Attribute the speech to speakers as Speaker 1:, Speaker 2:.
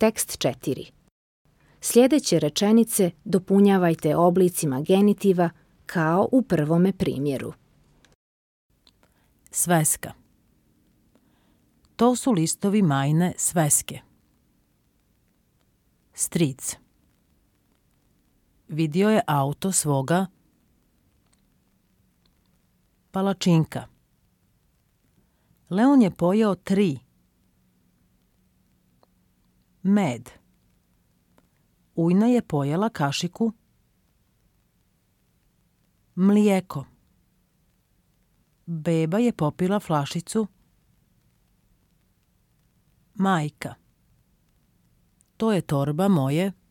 Speaker 1: Tekst 4. Sljedeće rečenice dopunjavajte oblicima genitiva kao u prvome primjeru.
Speaker 2: Sveska. To su listovi Majine sveske. Stric. Vidio je auto svoga. Palačinka. Leon je pojeo 3. Med. Ujna je pojela kašiku. Mlijeko. Beba je popila flašicu. Majka. To je torba moje.